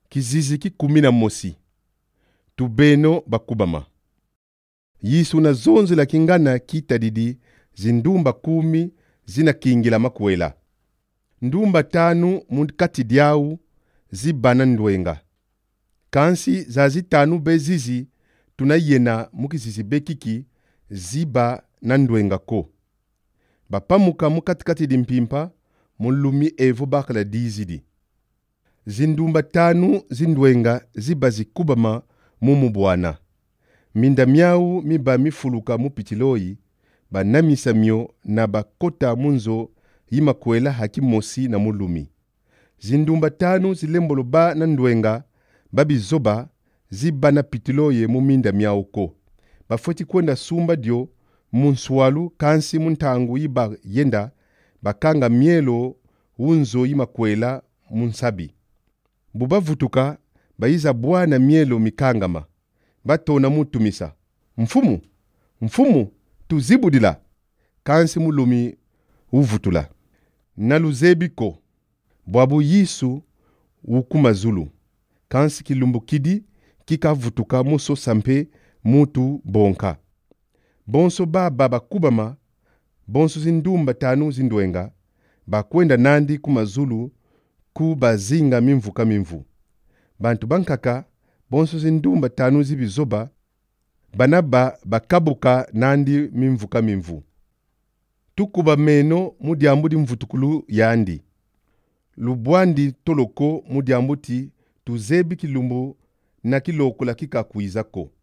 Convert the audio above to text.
Kizizi kikumi na mosi. Tubeno bakubama. Yisu na zonzi la kingana kitadidi zindumba 10 zina kingila makwela. Ndumba 5 mukati diau zibana ndwenga. Kansi za zitanu bezizi tunayena mukizizi bekiki ziba na ndwenga ko. Bapamuka mukatikati dimpimpa mulumi evo bakala dizidi. Zindumba 5 zindwenga ziba zikubama mumubwana. Minda miau miba mifuluka mupitiloi banamisa myo na bakota munzo yimakwela hakimosi na mulumi. Zindumba 5 zilembolo ba na ndwenga babizoba ziba na pitiloye muminda miau ko. Bafoti kwenda sumba dio munsualu kansi muntangu yiba yenda bakanga mielo unzo yimakwela munsabi. Buba vutuka baiza bwana mielo mikangama. Batona mutumisa. Mfumu, tuzibudila. Kansi mulumi uvutula. Naluzebiko. Bwabu Yisu ukumazulu. Kansi kilumbu kidi kika vutuka muso sampe mutu bonka. Bonso baba kubama. Bonso zindumba 5 zindwenga. Bakwenda nandi kumazulu kubazinga mimvu. Bantu bankaka bonso zindumba 5 zibizoba banaba bakabuka nandi mimvu. Tukuba meno mudiambu di mvutukulu yandi. Lubwandi toloko mudiambuti tuzebi kilumbu na kiloko la kika kuizako.